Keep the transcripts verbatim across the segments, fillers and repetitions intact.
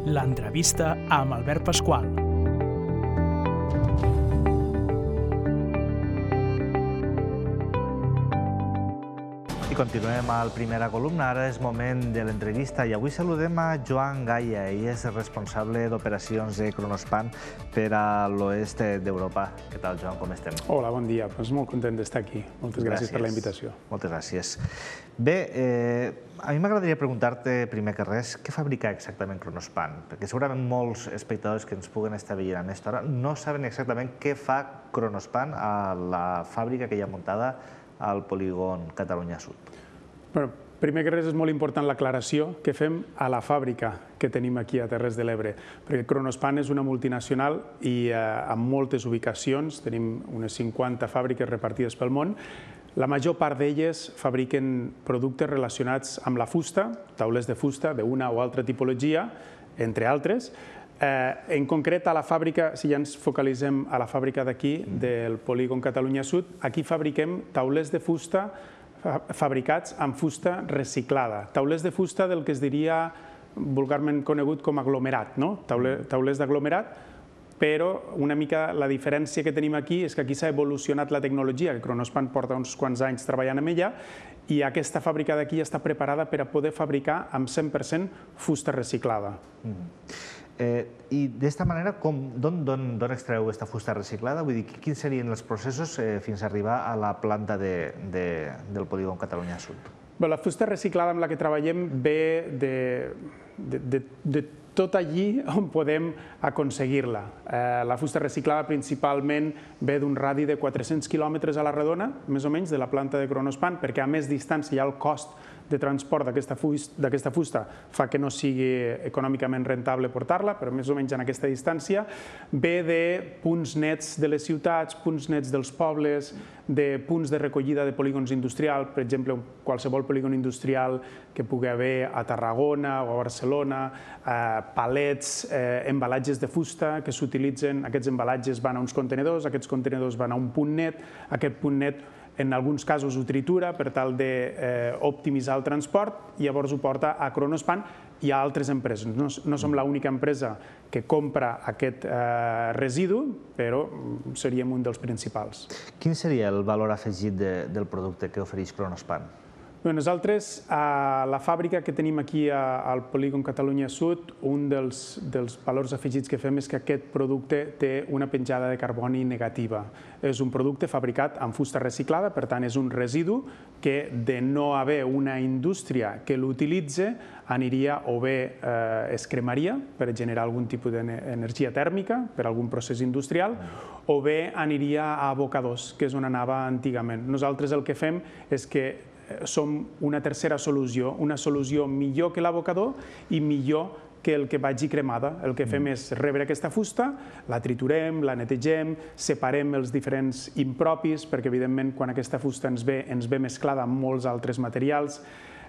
L'entrevista amb Albert Pasqual. I continuem a la primera columna. Ara és moment de l'entrevista i avui saludem a Joan Gaya. Ell és responsable d'operacions de Kronospan per a l'oest d'Europa. Què tal, Joan? Com estem? Hola, bon dia. Pues molt content d'estar aquí. Moltes gràcies per la invitació. Moltes gràcies. Bé, a mi m'agradaria preguntar-te, primer que res, què fabrica exactament Kronospan? Perquè segurament molts espectadors que ens puguen estar veient a aquesta hora no saben exactament què fa Kronospan a la fàbrica que hi ha muntada al polígon Catalunya Sud. Primer que res és molt important l'aclaració que fem a la fàbrica que tenim aquí a Terres de l'Ebre, perquè Kronospan és una multinacional i amb moltes ubicacions, tenim unes cinquanta fàbriques repartides pel món. La major part d'elles fabriquen productes relacionats amb la fusta, taulers de fusta d'una o altra tipologia, entre altres. En concret, a la fàbrica, si ja ens focalitzem a la fàbrica d'aquí, del polígon Catalunya Sud, aquí fabriquem taulers de fusta fabricats amb fusta reciclada. Taulers de fusta del que es diria vulgarment conegut com aglomerat, no? Taulers d'aglomerat, però una mica la diferència que tenim aquí és que aquí s'ha evolucionat la tecnologia, que Kronospan porta uns quants anys treballant amb ella, i aquesta fàbrica d'aquí està preparada per a poder fabricar amb cent per cent fusta reciclada. I d'esta manera, d'on extreu aquesta fusta reciclada? Vull dir, quins serien els processos fins a arribar a la planta del polígon Catalunya Sud? La fusta reciclada amb la que treballem ve de tot allí on podem aconseguir-la. La fusta reciclada principalment ve d'un radi de quatre-cents quilòmetres a la redona, més o menys, de la planta de Kronospan, perquè a més distància hi ha el cost de transport d'aquesta fusta fa que no sigui econòmicament rentable portar-la, però més o menys en aquesta distància. Ve de punts nets de les ciutats, punts nets dels pobles, de punts de recollida de polígons industrials, per exemple, qualsevol polígon industrial que pugui haver a Tarragona o a Barcelona, palets, embalatges de fusta que s'utilitzen, aquests embalatges van a uns contenedors, aquests contenedors van a un punt net, aquest punt net en alguns casos ho tritura per tal d'optimitzar el transport i llavors ho porta a Kronospan i a altres empreses. No som l'única empresa que compra aquest residu, però seríem un dels principals. Quin seria el valor afegit del producte que ofereix Kronospan? Nosaltres, a la fàbrica que tenim aquí al polígon Catalunya Sud, un dels valors afegits que fem és que aquest producte té una penjada de carboni negativa. És un producte fabricat amb fusta reciclada, per tant és un residu que de no haver una indústria que l'utilitza aniria o bé es cremaria per generar algun tipus d'energia tèrmica per algun procés industrial o bé aniria a abocadors, que és on anava antigament. Nosaltres el que fem és que som una tercera solució, una solució millor que l'abocador i millor que el que vagi cremada. El que fem és rebre aquesta fusta, la triturem, la netegem, separem els diferents impropis, perquè evidentment quan aquesta fusta ens ve, ens ve mesclada amb molts altres materials.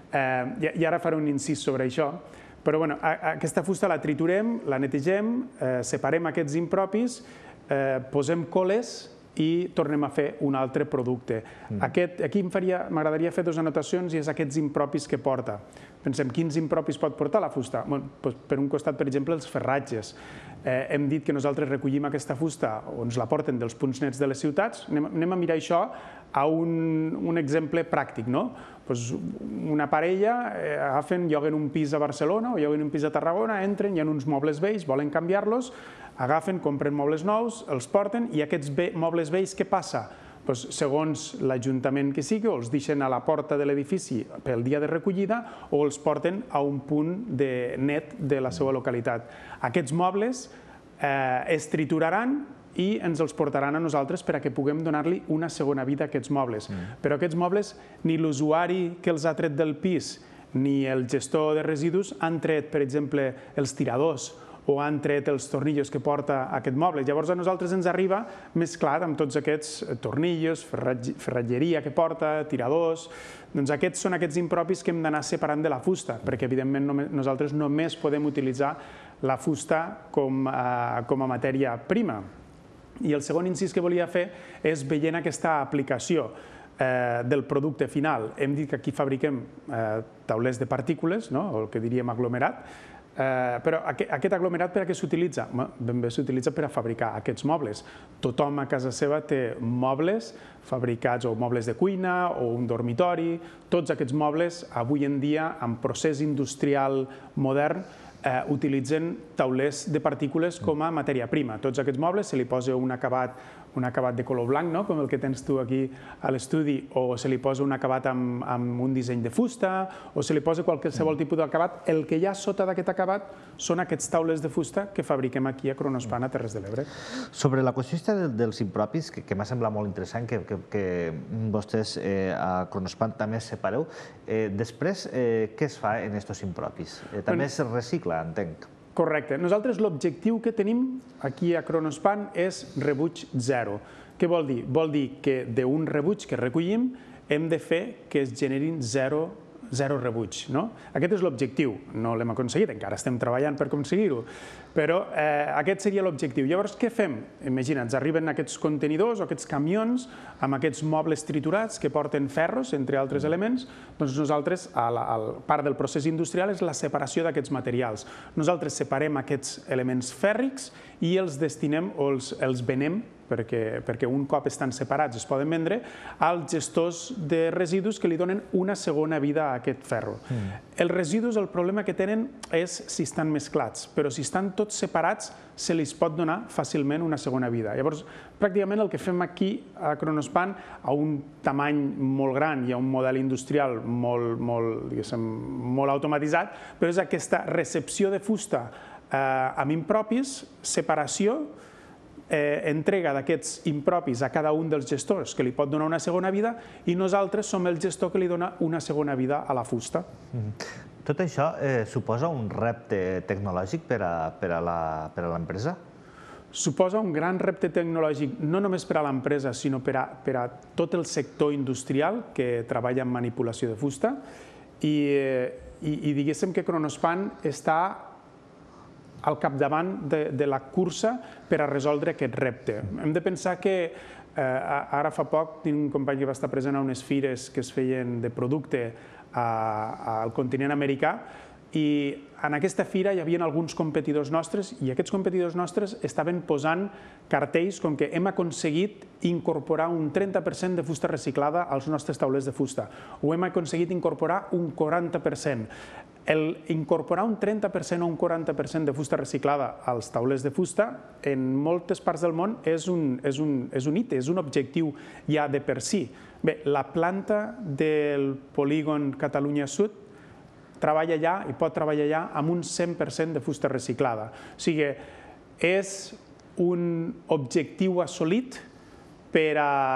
I ara faré un incís sobre això, però aquesta fusta la triturem, la netegem, separem aquests impropis, posem coles i tornem a fer un altre producte. Aquí m'agradaria fer dues anotacions i és aquests impropis que porta. Pensem, quins impropis pot portar la fusta? Per un costat, per exemple, els ferratges. Hem dit que nosaltres recollim aquesta fusta o ens la porten dels punts nets de les ciutats. Anem a mirar això a un exemple pràctic. Una parella agafen, lloguen un pis a Barcelona o lloguen un pis a Tarragona, entren, hi ha uns mobles vells, volen canviar-los, agafen, compren mobles nous, els porten i aquests mobles vells què passa? Segons l'Ajuntament que sigui, o els deixen a la porta de l'edifici pel dia de recollida o els porten a un punt net de la seva localitat. Aquests mobles es trituraran i ens els portaran a nosaltres perquè puguem donar-li una segona vida a aquests mobles. Però aquests mobles, ni l'usuari que els ha tret del pis ni el gestor de residus han tret, per exemple, els tiradors o han tret els tornillos que porta aquest moble. Llavors a nosaltres ens arriba mesclat amb tots aquests tornillos, ferratgeria que porta, tiradors. Doncs aquests són aquests impropis que hem d'anar separant de la fusta, perquè evidentment nosaltres només podem utilitzar la fusta com a matèria prima. I el segon incís que volia fer és veient aquesta aplicació del producte final. Hem dit que aquí fabriquem taulers de partícules, el que diríem aglomerat, Però aquest aglomerat per a què s'utilitza? Ben bé s'utilitza per a fabricar aquests mobles. Tothom a casa seva té mobles fabricats, o mobles de cuina, o un dormitori. Tots aquests mobles, avui en dia, amb procés industrial modern, utilitzen taulers de partícules com a matèria prima. Tots aquests mobles se li posa un acabat un acabat de color blanc, com el que tens tu aquí a l'estudi, o se li posa un acabat amb un disseny de fusta, o se li posa qualsevol tipus d'acabat. El que hi ha sota d'aquest acabat són aquests taules de fusta que fabriquem aquí a Kronospan, a Terres de l'Ebre. Sobre la qüestió dels impropis, que m'ha semblat molt interessant que vostès a Kronospan també separeu, després què es fa en aquests impropis? També es recicla, entenc. Correcte. Nosaltres l'objectiu que tenim aquí a Kronospan és rebuig zero. Què vol dir? Vol dir que d'un rebuig que recollim hem de fer que es generin zero zero rebuig. Aquest és l'objectiu. No l'hem aconseguit, encara estem treballant per aconseguir-ho, però aquest seria l'objectiu. Llavors, què fem? Imagina't, ens arriben aquests contenidors o aquests camions amb aquests mobles triturats que porten ferros, entre altres elements, doncs nosaltres, part del procés industrial és la separació d'aquests materials. Nosaltres separem aquests elements fèrrics i els destinem o els venem, perquè un cop estan separats es poden vendre, als gestors de residus que li donen una segona vida a aquest ferro. Els residus, el problema que tenen és si estan mesclats, però si estan tots separats se li pot donar fàcilment una segona vida. Llavors, pràcticament el que fem aquí a Kronospan, a un tamany molt gran i a un model industrial molt automatitzat, però és aquesta recepció de fusta amb impropis, separació, entrega d'aquests impropis a cada un dels gestors que li pot donar una segona vida i nosaltres som el gestor que li dona una segona vida a la fusta. Tot això suposa un repte tecnològic per a l'empresa? Suposa un gran repte tecnològic no només per a l'empresa, sinó per a tot el sector industrial que treballa en manipulació de fusta i diguéssim que Kronospan està al capdavant de la cursa per a resoldre aquest repte. Hem de pensar que ara fa poc tinc un company que va estar present a unes fires que es feien de producte al continent americà i en aquesta fira hi havia alguns competidors nostres i aquests competidors nostres estaven posant cartells com que hem aconseguit incorporar un trenta per cent de fusta reciclada als nostres taulers de fusta o hem aconseguit incorporar un quaranta per cent. El incorporar un trenta per cent o un quaranta per cent de fusta reciclada als taulers de fusta en moltes parts del món és un hit, és un objectiu ja de per si. Bé, la planta del polígon Catalunya Sud treballa allà i pot treballar allà amb un cent per cent de fusta reciclada. O sigui, és un objectiu assolit per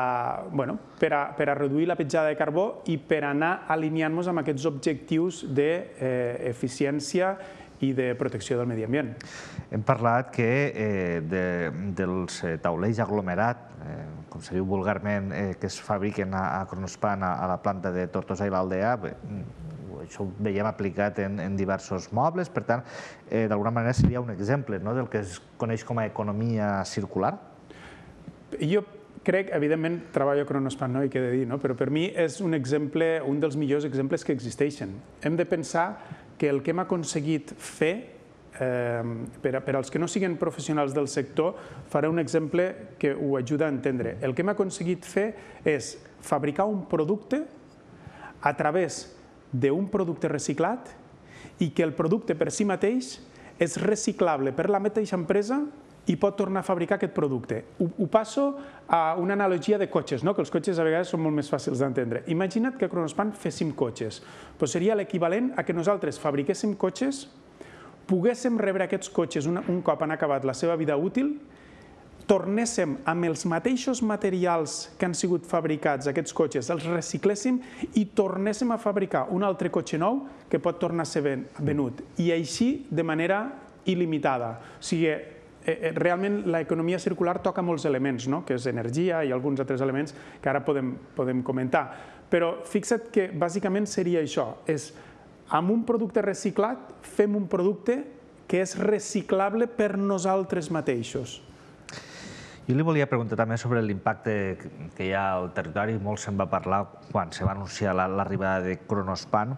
a reduir la petjada de carbó i per anar alineant-nos amb aquests objectius d'eficiència i de protecció del medi ambient. Hem parlat dels taulers aglomerat, com se diu vulgarment, que es fabriquen a Kronospan, a la planta de Tortosa i l'Aldea. Això ho veiem aplicat en diversos mobles, per tant, d'alguna manera seria un exemple del que es coneix com a economia circular? Jo crec, evidentment, treballo a Kronospan, no hi he de dir, però per mi és un exemple, un dels millors exemples que existeixen. Hem de pensar que el que hem aconseguit fer, per als que no siguin professionals del sector, faré un exemple que ho ajuda a entendre. El que hem aconseguit fer és fabricar un producte a través d'un producte reciclat i que el producte per si mateix és reciclable per la mateixa empresa i pot tornar a fabricar aquest producte. Ho passo a una analogia de cotxes, que els cotxes a vegades són molt més fàcils d'entendre. Imagina't que a Kronospan féssim cotxes. Seria l'equivalent a que nosaltres fabriquéssim cotxes, poguéssim rebre aquests cotxes un cop han acabat la seva vida útil, tornéssim amb els mateixos materials que han sigut fabricats aquests cotxes, els recicléssim i tornéssim a fabricar un altre cotxe nou que pot tornar a ser venut. I així de manera il·limitada. O sigui, realment l'economia circular toca molts elements, que és energia i alguns altres elements que ara podem comentar. Però fixa't que bàsicament seria això, és amb un producte reciclat fem un producte que és reciclable per nosaltres mateixos. Jo li volia preguntar també sobre l'impacte que hi ha al territori. Molt se'n va parlar quan se va anunciar l'arribada de Kronospan,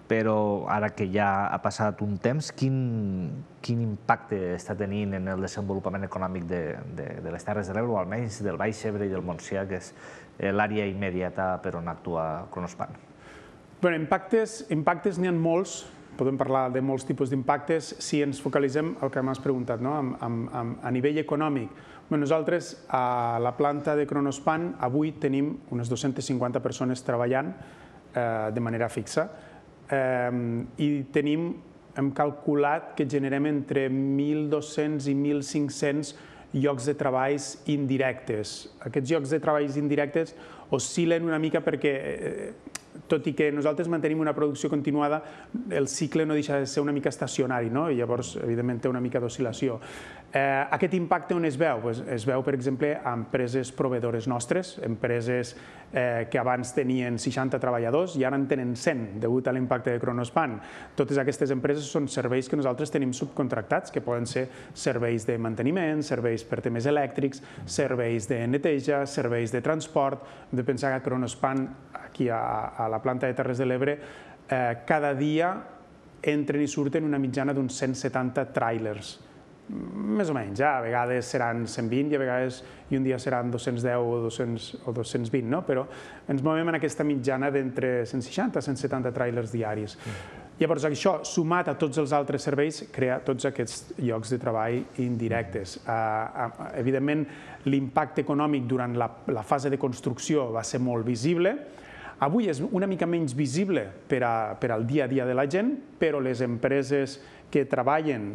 però ara que ja ha passat un temps, quin impacte està tenint en el desenvolupament econòmic de les Terres de l'Ebre, o almenys del Baix Ebre i del Montsià, que és l'àrea immediata per on actua Kronospan? Bé, impactes n'hi ha molts, podem parlar de molts tipus d'impactes. Si ens focalitzem el que m'has preguntat, a nivell econòmic, nosaltres a la planta de Kronospan avui tenim unes dues-centes cinquanta persones treballant de manera fixa i tenim, hem calculat que generem entre mil dos-cents i mil cinc-cents llocs de treballs indirectes. Aquests llocs de treballs indirectes oscil·len una mica perquè, tot i que nosaltres mantenim una producció continuada, el cicle no deixa de ser una mica estacionari, i llavors, evidentment, té una mica d'oscil·lació. Aquest impacte on es veu? Es veu, per exemple, a empreses proveïdores nostres, empreses que abans tenien seixanta treballadors i ara en tenen cent, degut a l'impacte de Kronospan. Totes aquestes empreses són serveis que nosaltres tenim subcontractats, que poden ser serveis de manteniment, serveis per temes elèctrics, serveis de neteja, serveis de transport. Hem de pensar que Kronospan, aquí a la planta de Terres de l'Ebre, cada dia entren i surten una mitjana d'uns cent setanta tràilers. Més o menys, a vegades seran cent vint i a vegades i un dia seran dos-cents deu o dos-cents vint, però ens movem en aquesta mitjana d'entre cent seixanta a cent setanta tràilers diaris. Llavors, això, sumat a tots els altres serveis, crea tots aquests llocs de treball indirectes. Evidentment, l'impacte econòmic durant la fase de construcció va ser molt visible. Avui és una mica menys visible per al dia a dia de la gent, però les empreses que treballen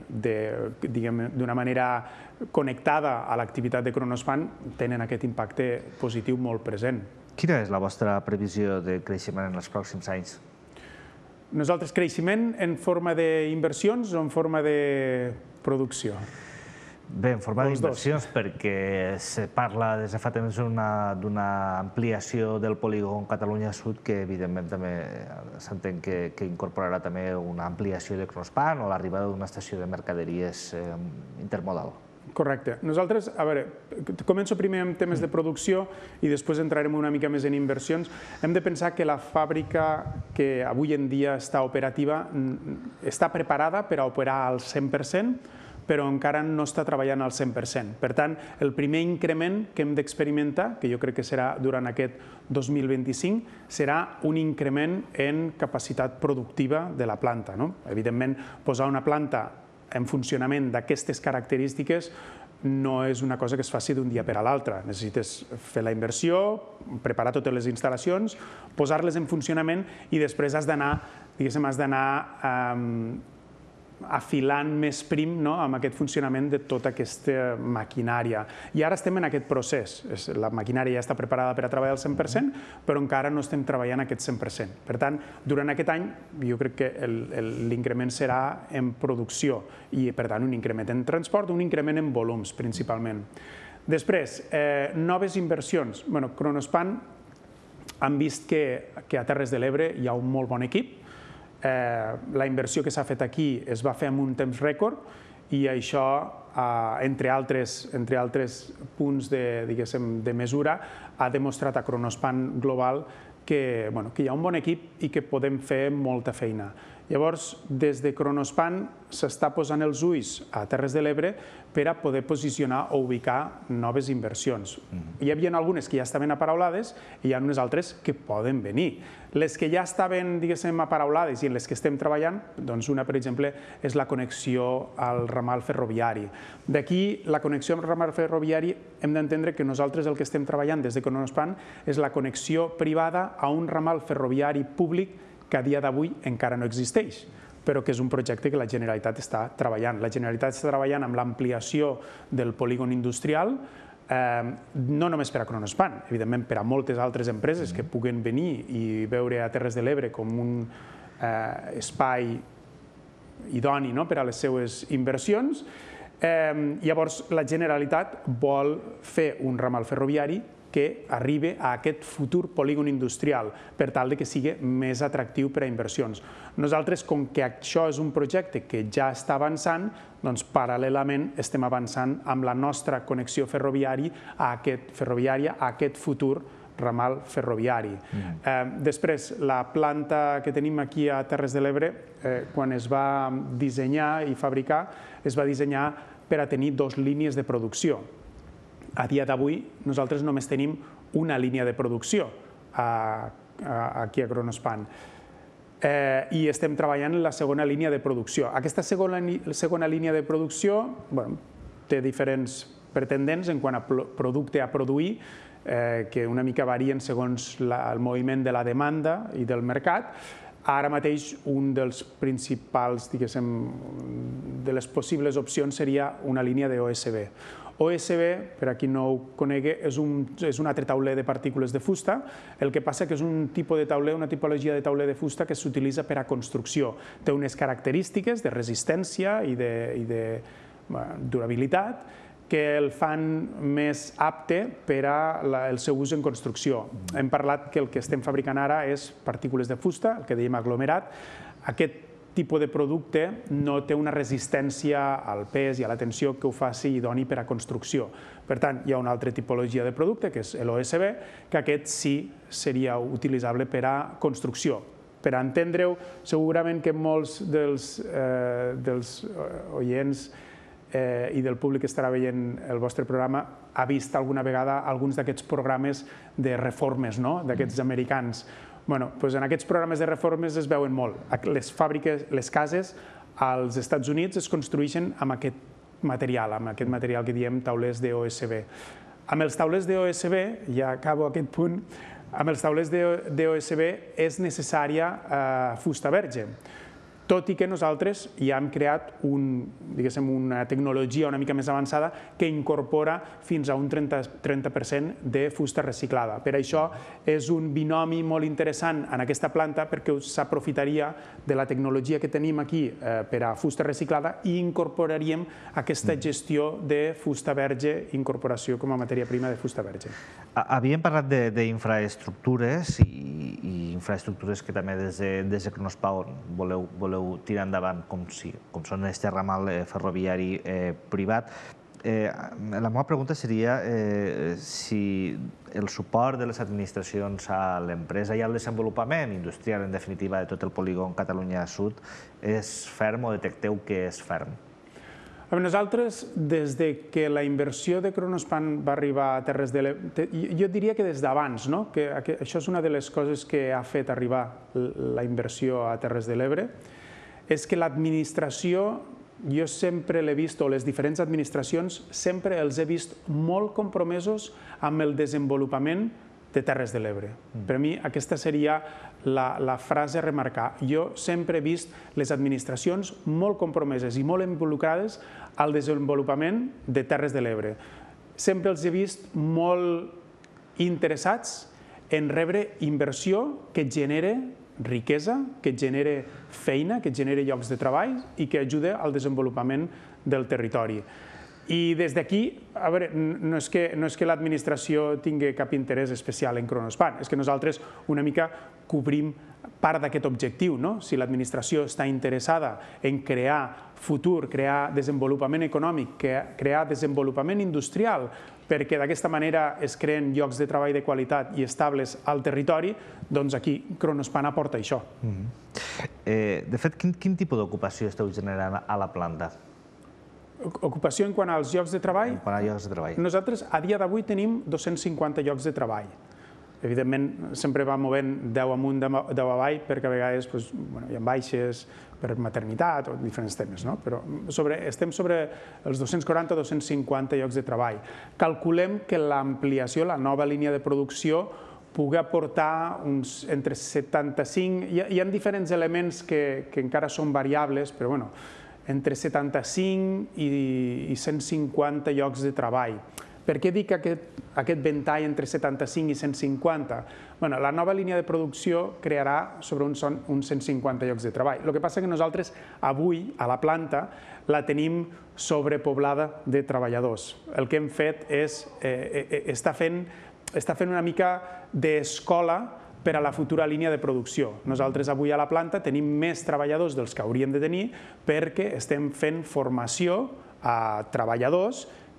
d'una manera connectada a l'activitat de Kronospan tenen aquest impacte positiu molt present. Quina és la vostra previsió de creixement en els pròxims anys? Nosaltres creixement en forma d'inversions o en forma de producció? Bé, en forma d'inversions, perquè se parla des de fa temps d'una ampliació del polígon Catalunya Sud que, evidentment, també s'entén que incorporarà també una ampliació de Kronospan o l'arribada d'una estació de mercaderies intermodal. Correcte. Nosaltres, a veure, començo primer amb temes de producció i després entrarem una mica més en inversions. Hem de pensar que la fàbrica que avui en dia està operativa està preparada per a operar al cent per cent, però encara no està treballant al cent per cent. Per tant, el primer increment que hem d'experimentar, que jo crec que serà durant aquest dos mil vint-i-cinc, serà un increment en capacitat productiva de la planta. Evidentment, posar una planta en funcionament d'aquestes característiques no és una cosa que es faci d'un dia per a l'altre. Necessites fer la inversió, preparar totes les instal·lacions, posar-les en funcionament i després has d'anar, diguéssim, has d'anar afilant més prim amb aquest funcionament de tota aquesta maquinària. I ara estem en aquest procés. La maquinària ja està preparada per a treballar al cent per cent, però encara no estem treballant aquest cent per cent. Per tant, durant aquest any, jo crec que l'increment serà en producció i, per tant, un increment en transport, un increment en volums, principalment. Després, noves inversions. Kronospan han vist que a Terres de l'Ebre hi ha un molt bon equip. La inversió que s'ha fet aquí es va fer en un temps rècord i això, entre altres punts de mesura, ha demostrat a Kronospan Global que hi ha un bon equip i que podem fer molta feina. Llavors, des de Kronospan s'està posant els ulls a Terres de l'Ebre per a poder posicionar o ubicar noves inversions. Hi havia algunes que ja estaven aparaulades i hi ha unes altres que poden venir. Les que ja estaven, diguéssim, aparaulades i en les que estem treballant, doncs una, per exemple, és la connexió al ramal ferroviari. D'aquí, la connexió al ramal ferroviari, hem d'entendre que nosaltres el que estem treballant des de Kronospan és la connexió privada a un ramal ferroviari públic que a dia d'avui encara no existeix, però que és un projecte que la Generalitat està treballant. La Generalitat està treballant amb l'ampliació del polígon industrial, no només per a Kronospan, evidentment per a moltes altres empreses que puguen venir i veure a Terres de l'Ebre com un espai idoni per a les seues inversions. Llavors, la Generalitat vol fer un ramal ferroviari que arribi a aquest futur polígon industrial per tal que sigui més atractiu per a inversions. Nosaltres, com que això és un projecte que ja està avançant, doncs paral·lelament estem avançant amb la nostra connexió ferroviària a aquest futur ramal ferroviari. Després, la planta que tenim aquí a Terres de l'Ebre, quan es va dissenyar i fabricar, es va dissenyar per a tenir dues línies de producció. A dia d'avui, nosaltres només tenim una línia de producció aquí a Kronospan. I estem treballant en la segona línia de producció. Aquesta segona línia de producció té diferents pretendents en quant a producte a produir, que una mica varien segons el moviment de la demanda i del mercat. Ara mateix, un dels principals, diguéssim, de les possibles opcions seria una línia d'O S B. O S B, per a qui no ho conegui, és un altre tauler de partícules de fusta. El que passa que és un tipus de tauler, una tipologia de tauler de fusta que s'utilitza per a construcció. Té unes característiques de resistència i de durabilitat que el fan més apte per al seu ús en construcció. Hem parlat que el que estem fabricant ara és partícules de fusta, el que dèiem aglomerat. Aquest tipus de producte no té una resistència al pes i a la tensió que ho faci idoni per a construcció. Per tant, hi ha una altra tipologia de producte, que és l'O S B, que aquest sí seria utilitzable per a construcció. Per a entendre-ho, segurament que molts dels oients i del públic que estarà veient el vostre programa ha vist alguna vegada alguns d'aquests programes de reformes, d'aquests americans. En aquests programes de reformes es veuen molt. Les fàbriques, les cases als Estats Units es construeixen amb aquest material, amb aquest material que diem taulers d'O S B. Amb els taulers d'O S B, ja acabo aquest punt, amb els taulers d'O S B és necessària fusta verge. Tot i que nosaltres ja hem creat una tecnologia una mica més avançada que incorpora fins a un trenta per cent de fusta reciclada. Per això és un binomi molt interessant en aquesta planta perquè s'aprofitaria de la tecnologia que tenim aquí per a fusta reciclada i incorporaríem aquesta gestió de fusta verge, incorporació com a matèria prima de fusta verge. Havíem parlat d'infraestructures i infraestructures que també des de Kronospan voleu tirar endavant, com són aquest ramal ferroviari privat. La meva pregunta seria si el suport de les administracions a l'empresa i al desenvolupament industrial, en definitiva, de tot el polígon Catalunya Sud és ferm o detecteu que és ferm? Nosaltres, des que la inversió de Kronospan va arribar a Terres de l'Ebre, jo diria que des d'abans, que això és una de les coses que ha fet arribar la inversió a Terres de l'Ebre, és que l'administració, jo sempre l'he vist, o les diferents administracions, sempre els he vist molt compromesos amb el desenvolupament de Terres de l'Ebre. Per a mi aquesta seria la frase a remarcar. Jo sempre he vist les administracions molt compromeses i molt involucrades al desenvolupament de Terres de l'Ebre. Sempre els he vist molt interessats en rebre inversió que genere riquesa, que genere feina, que genere llocs de treball i que ajude al desenvolupament del territori. I des d'aquí, a veure, no és que l'administració tingui cap interès especial en Kronospan, és que nosaltres una mica cobrim part d'aquest objectiu. Si l'administració està interessada en crear futur, crear desenvolupament econòmic, crear desenvolupament industrial, perquè d'aquesta manera es creen llocs de treball de qualitat i estables al territori, doncs aquí Kronospan aporta això. De fet, quin tipus d'ocupació esteu generant a la planta? Ocupació en quant als llocs de treball? En quant a llocs de treball. Nosaltres a dia d'avui tenim dos-cents cinquanta llocs de treball. Evidentment, sempre va movent deu amunt, deu avall, perquè a vegades hi ha baixes per maternitat o diferents temes, però estem sobre els dos-cents quaranta a dos-cents cinquanta llocs de treball. Calculem que l'ampliació, la nova línia de producció, pugui aportar uns entre setanta-cinc... Hi ha diferents elements que encara són variables, però bueno, entre setanta-cinc i cent cinquanta llocs de treball. Per què dic aquest ventall entre setanta-cinc i cent cinquanta? La nova línia de producció crearà sobre uns cent cinquanta llocs de treball. El que passa que nosaltres avui, a la planta, la tenim sobrepoblada de treballadors. El que hem fet és estar fent una mica d'escola per a la futura línia de producció. Nosaltres avui a la planta tenim més treballadors dels que hauríem de tenir perquè estem fent formació a treballadors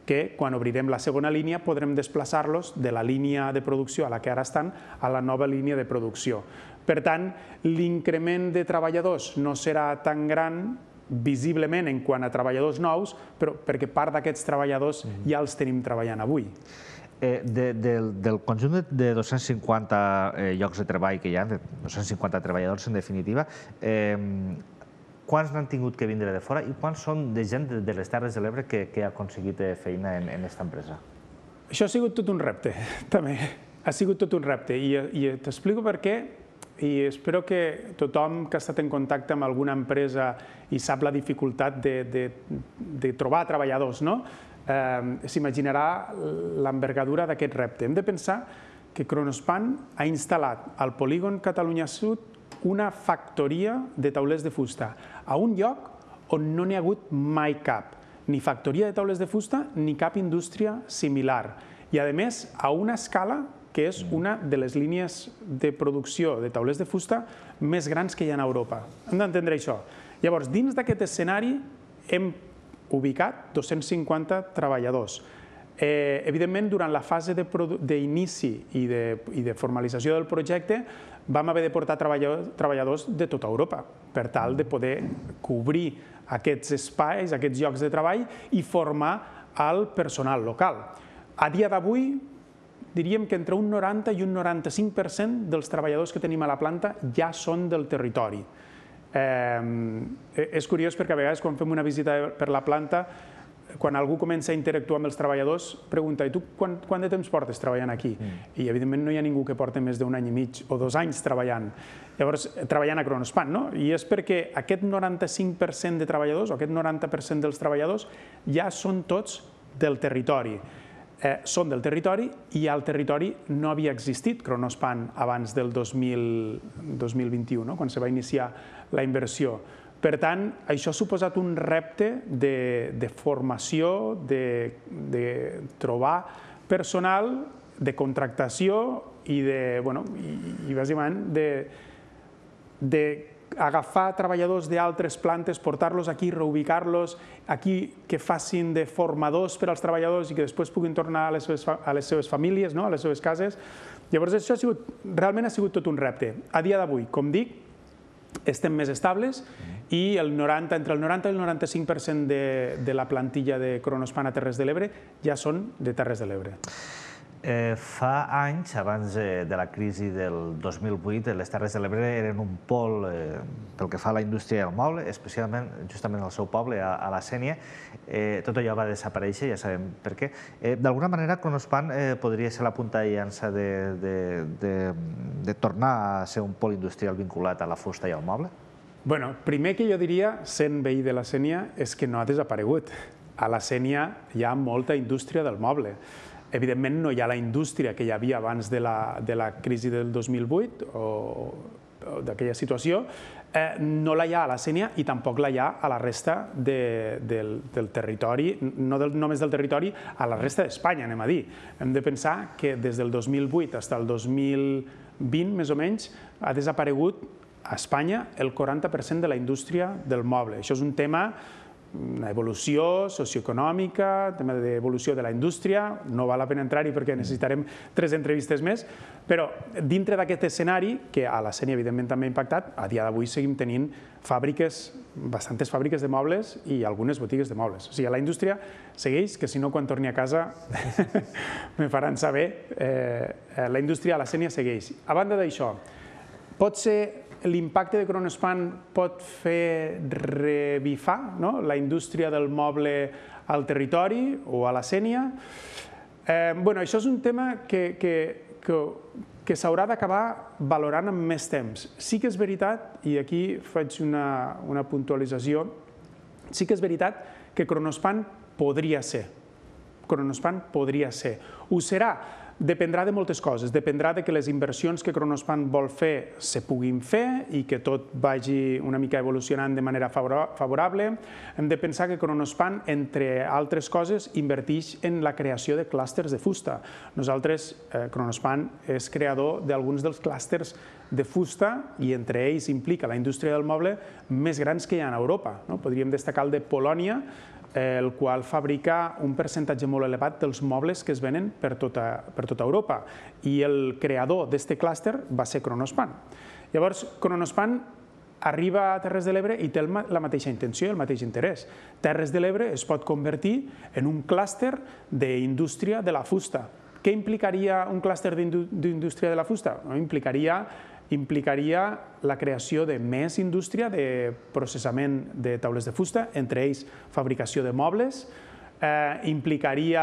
que quan obrirem la segona línia podrem desplaçar-los de la línia de producció a la que ara estan a la nova línia de producció. Per tant, l'increment de treballadors no serà tan gran visiblement en quant a treballadors nous, però perquè part d'aquests treballadors ja els tenim treballant avui. Del conjunt de dos-cents cinquanta llocs de treball que hi ha, de dos-cents cinquanta treballadors en definitiva, quants n'han tingut que vindre de fora i quants són de gent de les Terres de l'Ebre que ha aconseguit feina en aquesta empresa? Això ha sigut tot un repte, també. Ha sigut tot un repte i t'explico per què. I espero que tothom que ha estat en contacte amb alguna empresa i sap la dificultat de trobar treballadors s'imaginarà l'envergadura d'aquest repte. Hem de pensar que Kronospan ha instal·lat al polígon Catalunya Sud una factoria de taulers de fusta a un lloc on no n'hi ha hagut mai cap, ni factoria de taulers de fusta ni cap indústria similar. I, a més, a una escala que és una de les línies de producció de taulers de fusta més grans que hi ha a Europa. Hem d'entendre això. Llavors, dins d'aquest escenari hem ubicat dos-cents cinquanta treballadors. Evidentment, durant la fase d'inici i de formalització del projecte vam haver de portar treballadors de tota Europa per tal de poder cobrir aquests espais, aquests llocs de treball i formar el personal local. A dia d'avui, diríem que entre un noranta i un noranta-cinc per cent dels treballadors que tenim a la planta ja són del territori. És curiós perquè a vegades quan fem una visita per la planta, quan algú comença a interactuar amb els treballadors, pregunta, i tu quant de temps portes treballant aquí? I evidentment no hi ha ningú que porti més d'un any i mig o dos anys treballant. Llavors, treballant a Kronospan, no? I és perquè aquest noranta-cinc per cent de treballadors, o aquest noranta per cent dels treballadors, ja són tots del territori. Són del territori i al territori no havia existit Kronospan abans del dos mil vint-i-u, quan se va iniciar la inversió. Per tant, això ha suposat un repte de formació, de trobar personal, de contractació i, bàsicament, d'agafar treballadors d'altres plantes, portar-los aquí, reubicar-los aquí, que facin de formadors per als treballadors i que després puguin tornar a les seves famílies, a les seves cases. Llavors, això realment ha sigut tot un repte. A dia d'avui, com dic, estem més estables i entre el noranta i el noranta-cinc per cent de la plantilla de Kronospan a Terres de l'Ebre ja són de Terres de l'Ebre. Fa anys, abans de la crisi del dos mil vuit, les Terres de l'Ebre eren un pol pel que fa a la indústria del moble, especialment justament al seu poble, a la Sénia. Tot allò va desaparèixer, ja sabem per què. D'alguna manera, Kronospan podria ser la punta de llança de tornar a ser un pol industrial vinculat a la fusta i al moble? Bé, primer que jo diria, sent veí de la Sénia, és que no ha desaparegut. A la Sénia hi ha molta indústria del moble. Evidentment, no hi ha la indústria que hi havia abans de la crisi del dos mil vuit o d'aquella situació. No la hi ha a la Sénia i tampoc la hi ha a la resta del territori, no només del territori, a la resta d'Espanya, anem a dir. Hem de pensar que des del dos mil vuit fins al dos mil vint, més o menys, ha desaparegut a Espanya el quaranta per cent de la indústria del moble. Això és un tema, una evolució socioeconòmica, tema d'evolució de la indústria, no val la pena entrar-hi perquè necessitarem tres entrevistes més, però dintre d'aquest escenari, que a la Sénia evidentment també ha impactat, a dia d'avui seguim tenint fàbriques, bastantes fàbriques de mobles i algunes botigues de mobles. O sigui, la indústria segueix, que si no quan torni a casa me faran saber, la indústria a la Sénia segueix. A banda d'això, pot ser l'impacte de Kronospan pot fer revifar la indústria del moble al territori o a la Sénia? Això és un tema que s'haurà d'acabar valorant amb més temps. Sí que és veritat, i aquí faig una puntualització, sí que és veritat que Kronospan podria ser. Kronospan podria ser. Ho serà. Dependrà de moltes coses. Dependrà que les inversions que Kronospan vol fer se puguin fer i que tot vagi una mica evolucionant de manera favorable. Hem de pensar que Kronospan, entre altres coses, inverteix en la creació de clústers de fusta. Nosaltres, Kronospan, és creador d'alguns dels clústers de fusta i entre ells implica la indústria del moble més grans que hi ha a Europa. Podríem destacar el de Polònia, el qual fabrica un percentatge molt elevat dels mobles que es venen per tota, per tota Europa. I el creador d'aquest clúster va ser Kronospan. Llavors, Kronospan arriba a Terres de l'Ebre i té la mateixa intenció i el mateix interès. Terres de l'Ebre es pot convertir en un clúster d'indústria de la fusta. Què implicaria un clúster d'indústria de la fusta? Implicaria implicaria la creació de més indústria de processament de taules de fusta, entre ells fabricació de mobles, implicaria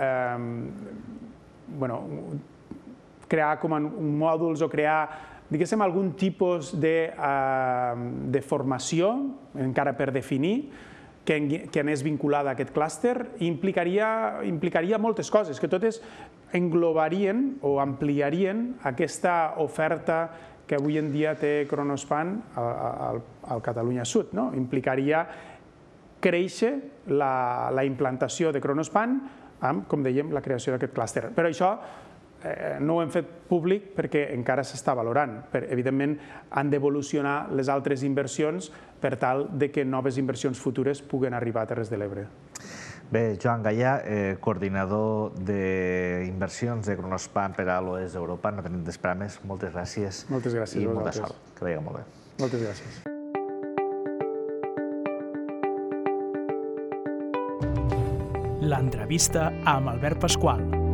crear com mòduls o crear, diguéssim, algun tipus de formació, encara per definir, que anés vinculada a aquest clúster, implicaria moltes coses, que totes englobarien o ampliarien aquesta oferta que avui en dia té Kronospan al Catalunya Sud. Implicaria créixer la implantació de Kronospan amb, com dèiem, la creació d'aquest clúster. Però això no ho hem fet públic perquè encara s'està valorant. Evidentment, han d'evolucionar les altres inversions per tal que noves inversions futures puguen arribar a Terres de l'Ebre. Bé, Joan Gallà, coordinador d'inversions de Kronospan per a l'oest d'Europa, no tenim d'esperar més. Moltes gràcies. Moltes gràcies i a molta vosaltres. sort. Que vagi molt bé. Moltes gràcies. L'entrevista amb Albert Pasqual.